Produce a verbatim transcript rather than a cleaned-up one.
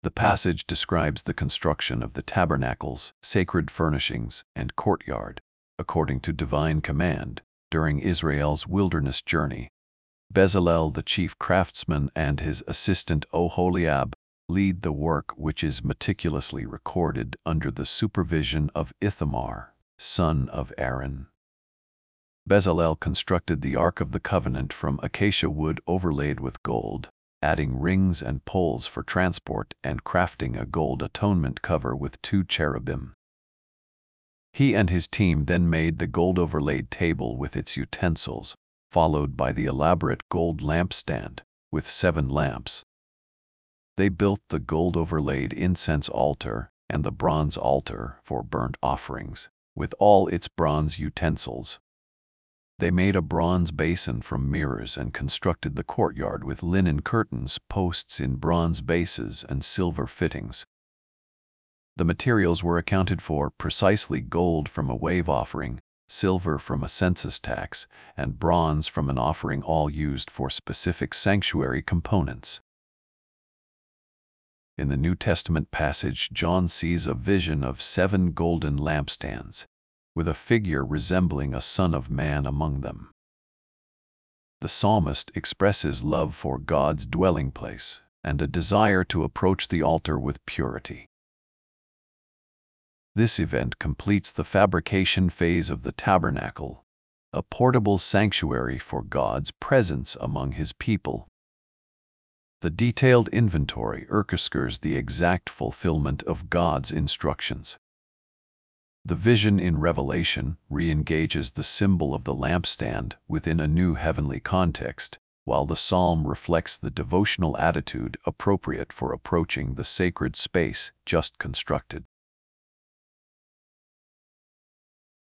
The passage describes the construction of the tabernacles, sacred furnishings, and courtyard, according to divine command, during Israel's wilderness journey. Bezalel, the chief craftsman, and his assistant Oholiab lead the work, which is meticulously recorded under the supervision of Ithamar, son of Aaron. Bezalel constructed the Ark of the Covenant from acacia wood overlaid with gold, adding rings and poles for transport and crafting a gold atonement cover with two cherubim. He and his team then made the gold-overlaid table with its utensils, followed by the elaborate gold lampstand with seven lamps. They built the gold-overlaid incense altar and the bronze altar for burnt offerings, with all its bronze utensils. They made a bronze basin from mirrors and constructed the courtyard with linen curtains, posts in bronze bases, and silver fittings. The materials were accounted for precisely: gold from a wave offering, silver from a census tax, and bronze from an offering, all used for specific sanctuary components. In the New Testament passage, John sees a vision of seven golden lampstands, with a figure resembling a Son of Man among them. The psalmist expresses love for God's dwelling place and a desire to approach the altar with purity. This event completes the fabrication phase of the tabernacle, a portable sanctuary for God's presence among His people. The detailed inventory orchestrates the exact fulfillment of God's instructions. The vision in Revelation re-engages the symbol of the lampstand within a new heavenly context, while the psalm reflects the devotional attitude appropriate for approaching the sacred space just constructed.